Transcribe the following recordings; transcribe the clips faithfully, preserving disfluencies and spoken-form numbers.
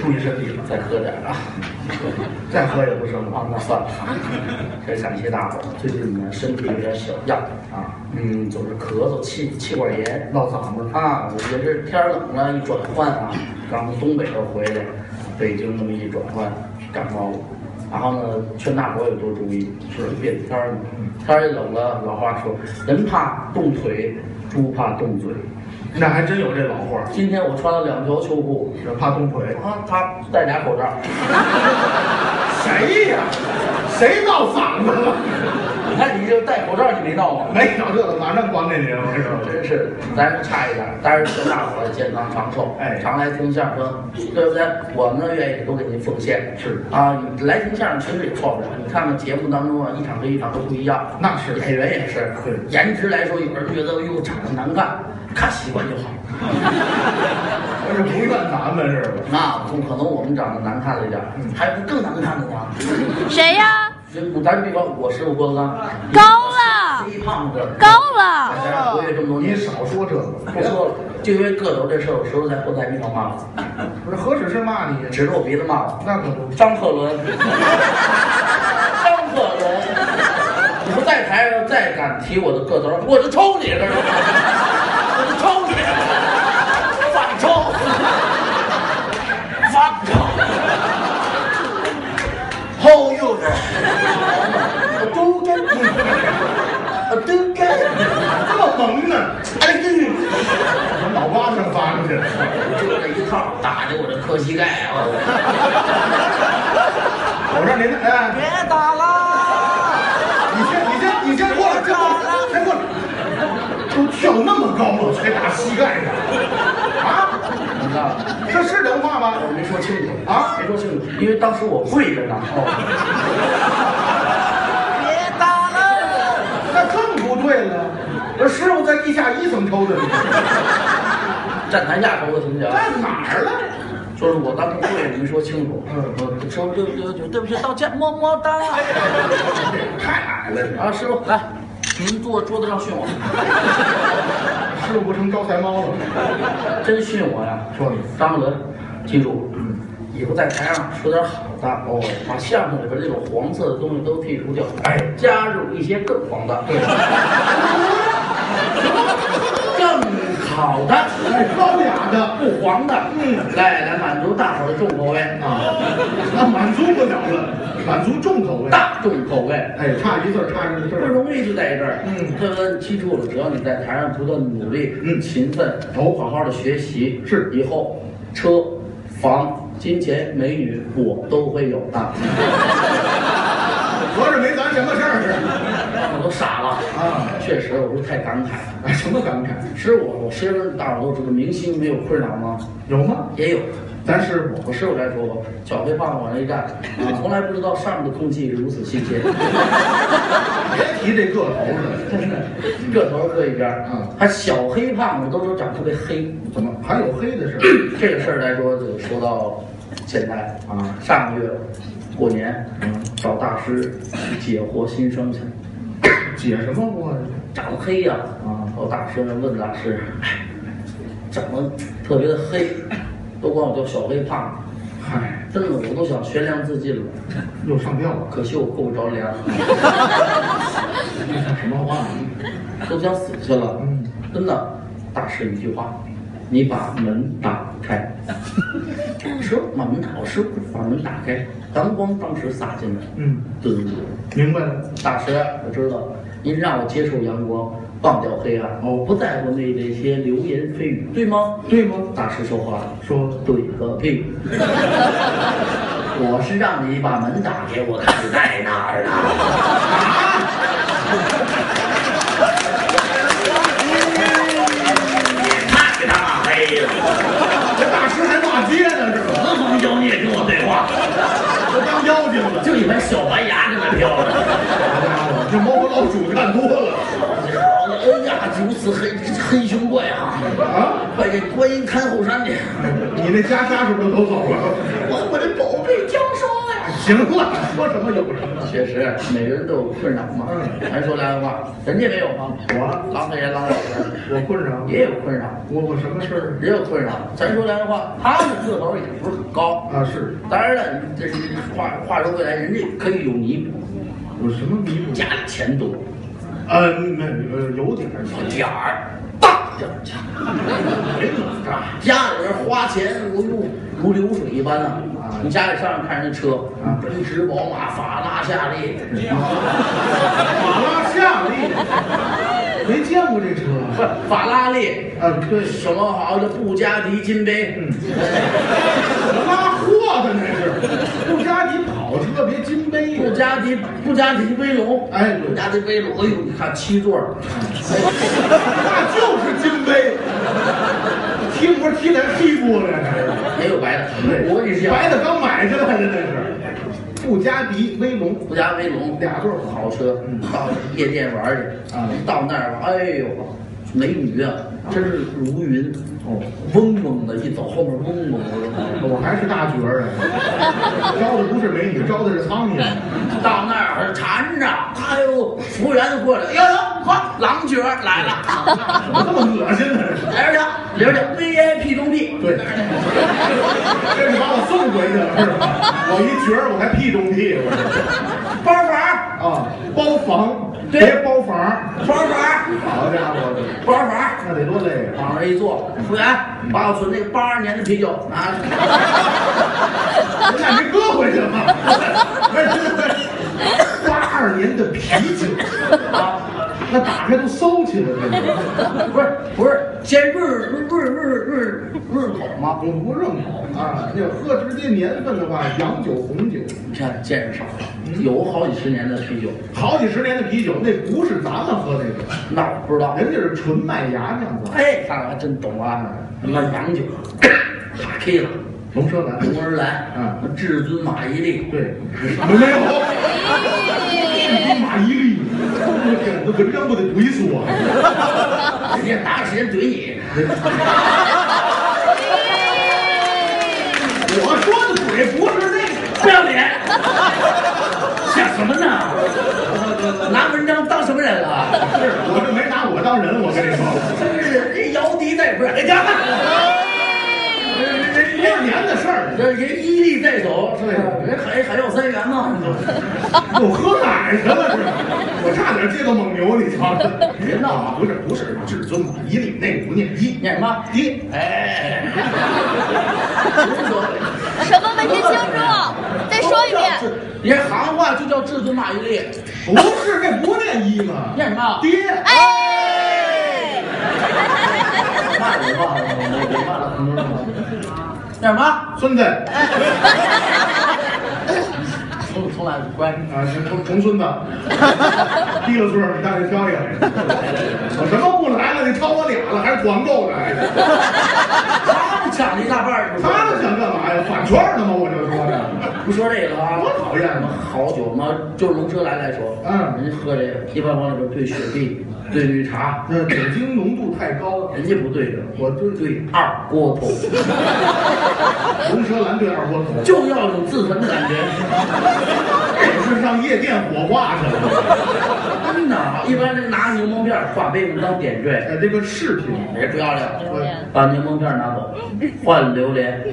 注意身体了， 再喝点啊， 再喝也不生啊，那算了。这感谢大伙儿，最近呢身体有点小恙啊，嗯，就是咳嗽、气气管炎、 闹嗓子啊，也是天冷了，一转换啊，刚从东北这回来，北京那么一转换，感冒了。然后呢，劝大伙儿也多注意，是变天儿嘛，天儿一冷了，老话说，人怕冻腿，猪怕冻嘴。 那还真有这老话。 今天我穿了两条秋裤， 是怕冻腿啊，他戴俩口罩。 谁呀？谁闹嗓子了？ 你看你这戴口罩，你没闹吗？ 没有这个，马上光那您了，是吧？ 真是，咱是差一点，但是祝大伙儿健康长寿， 哎， 常来听相声，对不对？我呢愿意多给您奉献，是啊，来听相声其实也错不了。你看看节目当中啊，一场跟一场都不一样， 那是演员也是， 对， 颜值来说，有人觉得哟长得难看，看习惯就好。 这是不怨咱们是吧？ 那不可能，我们长得难看了一点，还有更难看的呢。 谁呀？ 咱比方，我师傅郭德纲， 高了， 黑胖子， 高了。 在这活跃这么多年， 你少说这个， 不说了，就因为个头这事儿，我实在不在地方骂我。 不是，何止是骂你， 指着我鼻子骂我。 那可不， 张鹤伦，张鹤伦，你不在台上再敢提我的个头，我就抽你，知道吗？我就抽你，反抽，反抽。后右手，我都跟你，我都跟这么萌呢？ 哎对， 从脑瓜上发出去了， 就这一套打的我这磕膝盖啊！ 我让您哎， 别打了， 你先你先你先过来，先过来，先过来，都跳那么高了才打膝盖上啊？ 你知道吗？ 这是人话吗？ 我没说清楚啊， 没说清楚，因为当时我跪着呢。哦， 别打了， 那更不对了。这师傅在地下一层抽的你， 站台下抽的行不行？ 在哪儿了？ 说是我当时跪着没说清楚。 嗯， 我说对对对对不起，道歉，么么哒。 太矮了你啊，师傅来，您坐桌子上训我。 师傅不成招财猫了？ 真训我呀！ 说你张鹤伦，记住，嗯，以后在台上说点好的哦，把相声里边这种黄色的东西都剔除掉，哎，加入一些更黄的，对，更好的， 哎，高雅的， 不黄的， 嗯， 来来满足大伙的重口味啊，那满足不了了，满足重口味， 大众口味。 哎，差一字儿差一字不儿， 容易就在这儿， 嗯对不对？记住了，只要你在台上不断努力， 嗯勤奋， 哦好好的学习， 是以后车、房、金钱、美女，我都会有的。 合着没咱什么事儿是？ 让我都傻了啊！ 确实，我是太感慨了。 哎，什么感慨？ 师傅，我师傅大伙都知道，明星没有困扰吗？ 有吗？ 也有。 咱师傅， 我师傅来说过，小黑胖子往那一站，我从来不知道上面的空气是如此新鲜。 别提这个头了， 真的，个头搁一边儿， 嗯， 还小黑胖子都说长特别黑， 怎么还有黑的事？ 这个事儿来说，就说到现在啊， 上个月过年，嗯，找大师去解惑心声去。 解什么惑呀？ 长得黑呀、啊！我大师问大师，哎，长得特别的黑，都管我叫小黑胖子。 嗨， 真的，我都想悬梁自尽了， 又上吊了， 可惜我够不着梁。 这算什么话？ 都想死去了。 嗯， 真的，大师一句话，你把门打开。说把门打，我师傅把门打开，阳光当时洒进来。 嗯， 对对对， 明白了。 大师，我知道，您让我接受阳光，忘掉黑暗，哦，不在乎那那些流言蜚语，对吗？ 对吗？ 大师说话了， 说对个屁！我是让你把门打开，我看在哪儿呢？太大黑了！ 这大师还骂街呢，是吧？ 何方妖孽跟我对话？ 我当妖精了， 就一排小白牙在那飘着。 好家伙，这猫和老鼠看多了哎呀，如此黑黑熊怪啊！ 啊！ 快给观音看后山去！ 你那袈裟是不是都走了？ 我我这宝贝将说呀！ 行行了，说什么有什么。 确实，每个人都有困扰嘛。咱说良心话，人家没有吗？ 我郎培炎、郎老师， 我困扰， 也有困扰。 我我什么事儿？ 也有困扰。咱说良心话，他们个头也不是很高啊，是。 当然了，这话话说回来，人家可以有弥补。 有什么弥补？ 家里钱多。 呃，那呃有点儿， 有点儿。大点儿家，没怎么着，家里边花钱如如如流水一般啊！你家里上面看人家车，奔驰、宝马、法拉、夏利， 法拉夏利，没见过这车， 不是法拉利啊，对， 什么好的布加迪金杯， 嗯，拉货的那是，布加迪跑车别金杯， 布加迪布加迪威龙， 哎， 布加迪威龙，哎呦，你看七座， 那就是金杯，踢不是踢咱屁股了， 也有白的，我跟你讲， 白的刚买下来的那是。布加迪威龙， 布加威龙俩对好车，到夜店玩去啊！一到那儿，哎呦，美女啊，真是如云哦，嗡嗡的，一走后面嗡嗡的。 我还是大角儿啊，招的不是美女，招的是苍蝇。 到那儿缠着，哎呦，服务员就过来，哟哟，嚯，狼角来了， 怎么这么恶心呢？ 来着，里边叫 V I P 中 P， 对，这是把我送回去了是吧？我一角儿我还屁中屁，我这包房啊，包房， 对， 别包房， 包房， 好家伙的， 包房， 那得多累啊！ 往那一坐，服务员把我存那八二年的啤酒拿去， 人家没搁回去吗？八二年的啤酒啊，那打开都馊气了，这不是不是，先润润润润润润口吗？ 我不认口啊，那喝直接年份的话，洋酒、红酒， 你看见识少，有好几十年的啤酒， 好几十年的啤酒，那不是咱们喝那个， 那我不知道， 人家是纯麦芽酿造。 哎，他还真懂啊，那洋酒，哈 K 了。 龙舌兰， 龙舌兰，嗯，至尊马伊琍， 对，没有，至尊马伊琍，我天，那可真不得怼死我！ 人家哪有时间怼你？ 我说的怼不是那个， 不要脸，想什么呢？拿文章当什么人了？ 是，我这没拿我当人，我跟你说， 真是这姚笛在不是？哎呀！ 多少年的事儿， 这人伊利在手，是吧？人还还要三元吗？ 我喝奶去了是吧？我差点接个蒙牛，你瞧。 别闹啊！ 不是不是，至尊马伊琍那个不念一， 念什么？ 一。 哎， 什么没听清楚？再说一遍。 你行话就叫至尊马伊琍， 不是，这不念一吗？ 念什么？ 爹。 哎。 那你忘了，我忘了。叫什么？ 孙子。 从从哪乖啊？重重孙子。低了岁儿，你让你挑一个。我什么不来了？你超我俩了，还是团购的？ 他们抢了一大半儿， 他们想干嘛呀？反串呢吗？我就说的。 不说这个啊， 多讨厌嘛！ 好酒嘛，就是龙舌兰来说， 嗯， 人家喝这个，一般往里边兑雪碧。对绿茶， 那酒精浓度太高， 人家不对的， 我对对二锅头， 龙舌兰对二锅头， 就要有自焚的感觉， 我是上夜店火化去了。 真的，一般人拿柠檬片挂杯子当点缀， 哎，这个饰品也不要脸，把柠檬片拿走，换榴莲。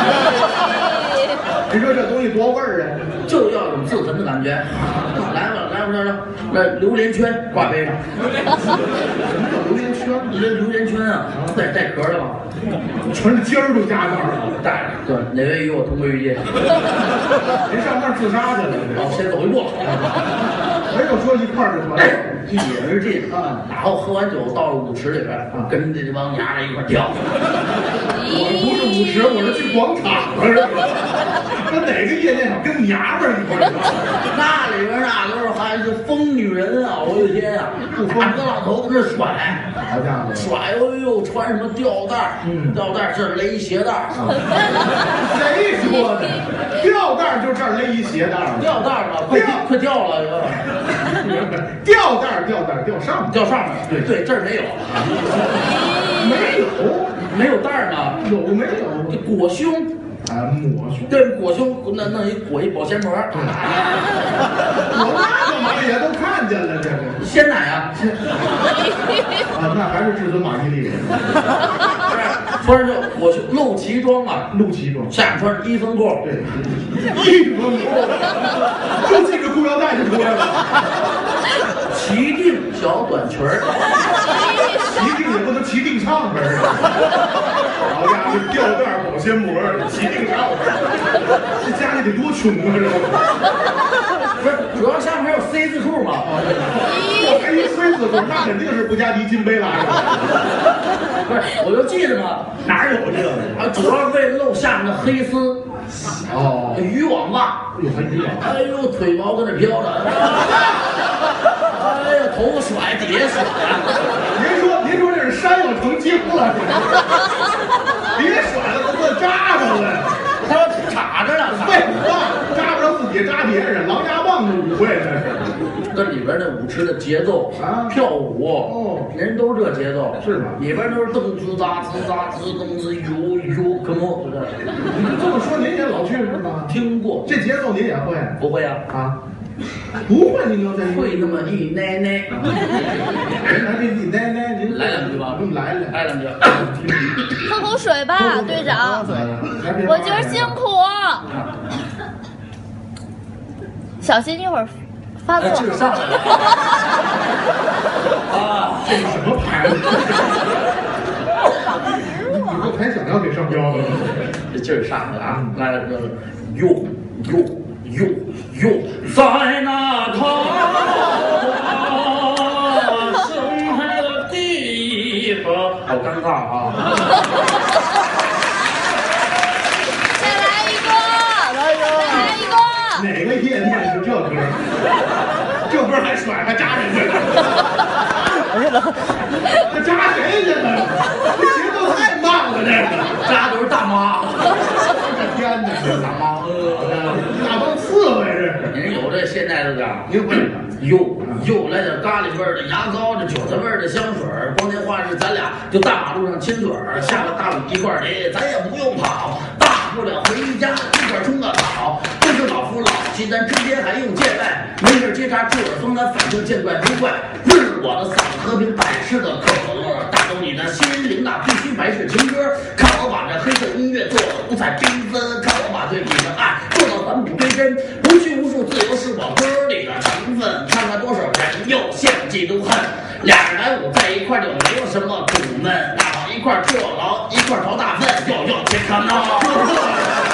你说这东西多味儿啊？ 就要有自焚的感觉。来吧，来吧，来吧，那榴莲圈挂杯上。 什么叫榴莲圈？ 这榴莲圈啊，带带壳的嘛， 全是尖儿都加那儿了。 带着。对，哪位与我同归于尽？ 您上那儿自杀去了？ 好，先走一步。 没有说一块儿就完了。 一饮而尽啊！然后喝完酒到了舞池里边，跟着这帮娘们一块跳。 我不是舞池，我是去广场了。那哪个夜店跟娘们儿一块儿？ 那里边那都是还是疯女人啊！我的天啊！大哥老头子这甩， 好家伙， 甩！哎呦，穿什么吊带？嗯，吊带这儿勒一鞋带儿。 谁说的？吊带就这儿勒一鞋带儿。 吊带吧，快快掉了！ 吊带吊带吊上面， 掉上面。对对，这儿没有。 没有， 没有带儿吗？ 有没有？ 这裹胸。 啊，抹胸。 对，裹胸那弄一裹一保鲜膜。 我那干嘛也都看见了，这个鲜奶啊。 啊，那还是至尊玛丽丽。 穿着我是露脐装啊， 露脐装， 下面穿着一分裤， 对，一分裤，就系着裤腰带就出来了。 齐定小短裙儿， 齐定也不能齐定唱门啊！好家伙，吊带保鲜膜，齐定唱门，这家里得多穷啊！这不是，主要下面还有 C 字裤嘛。 我还一 C 字裤，那肯定是布加迪金杯来的。 不是，我就记着嘛， 哪有这个？ 啊，主要是为了露下面的黑丝。 哦， 渔网袜， 有还渔网。 哎呦，腿毛跟那飘着，哎呀，头发甩，底下甩呀。 您说，您说这是山药成精了？别甩了，都快扎着了。 他说插着呢， 废话，扎不着自己，扎别人，狼牙棒的舞会那是。 跟里边那舞池的节奏啊， 跳舞哦， 人都这节奏， 是吗？ 里边都是动滋哒滋哒滋动滋呦呦，可么？ 你这么说，您也老去是吗？ 听过这节奏您也会？ 不会啊？ 啊，不会，您就在会那么一奶奶。 来这一奶奶，您来两句吧， 来来来两句。 喝口水吧，队长。我今儿辛苦。小心一会儿发作。 这上来了。啊， 这是什么牌子？你这还想要给上标了？ 这劲儿上来了啊！来了，这哟哟哟哟，在那桃花盛开的地方，好尴尬啊！ 再来一个，再来一个。 哪个夜店是这歌？这歌还甩还扎人去了？这扎谁去了？这节奏太慢了，这个扎都是大妈。 我的天哪，这大妈，大帮刺猬这是。 您有这现在的吧？ 您会又又来点咖喱味儿的牙膏，这韭菜味儿的香水儿。光天化日，咱俩就大马路上亲嘴儿，下了大雨一块儿淋，咱也不用跑，大不了回家一块儿冲个澡。都是老夫老妻，咱之间还用见外？没事接茬出耳风，咱反正见怪不怪。润我的嗓子和瓶百事的可乐，打动你的心灵，那必须百事情歌。看我把这黑色音乐做的五彩缤纷，看我把对你的爱做到返璞归真。无拘无束，自由是我歌里的成分。看看多少人又陷入嫉妒恨，俩人来舞在一块就没有什么苦闷，大伙一块坐牢，一块逃大粪，又又切克闹。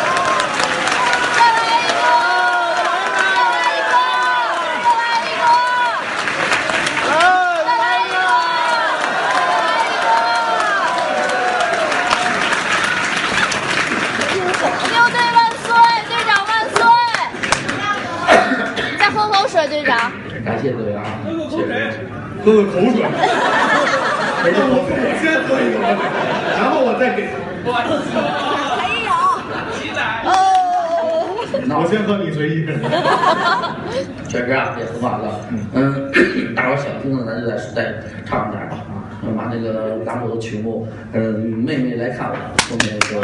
队长， 感谢各位啊！ 喝口口水，喝个口水。没事，我先喝一个，然后我再给。 还有，鸡仔。哦。 我先喝，你随意。 确实啊，也喝完了。嗯，大伙儿想听的，咱就再再唱点吧啊！把那个打鼓的曲目，嗯，妹妹来看我，后面说。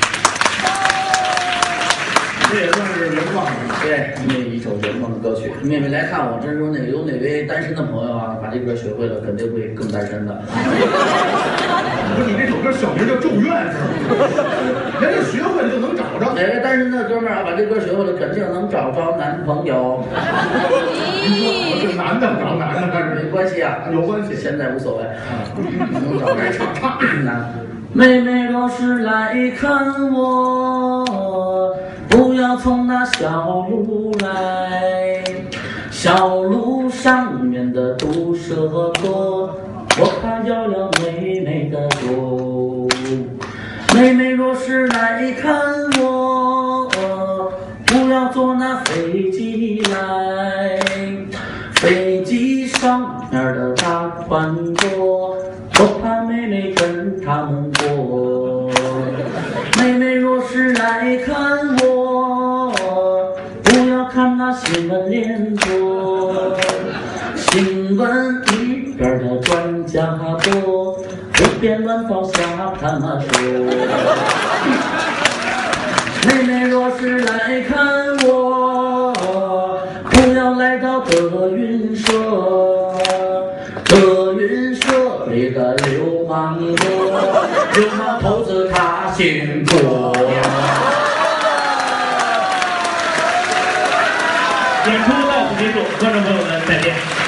这也算是原创的， 对，那一首原创的歌曲。妹妹来看我，真说那有哪位单身的朋友啊，把这歌学会了，肯定会更单身的。 不是你这首歌小名叫《咒怨》是吗？人家学会了就能找着。 哪位单身的哥们儿啊，把这歌学会了，肯定能找着男朋友。 我是男的找男的，但是没关系啊， 有关系， 现在无所谓。能找来唱唱。妹妹若是来看我，不要从那小路来，小路上面的毒蛇多，我怕咬了妹妹的肉。妹妹若是来看我，不要坐那飞机来，飞机上面的大宽多，我怕妹妹跟他们过。妹妹若是来看我，不要看那新闻联播，新闻里边的专家多，胡编乱造瞎他妈说。 妹妹若是来看我，不要来到德云社，德云社里的流氓多，流氓头子他姓郭。 演出到此结束，观众朋友们再见。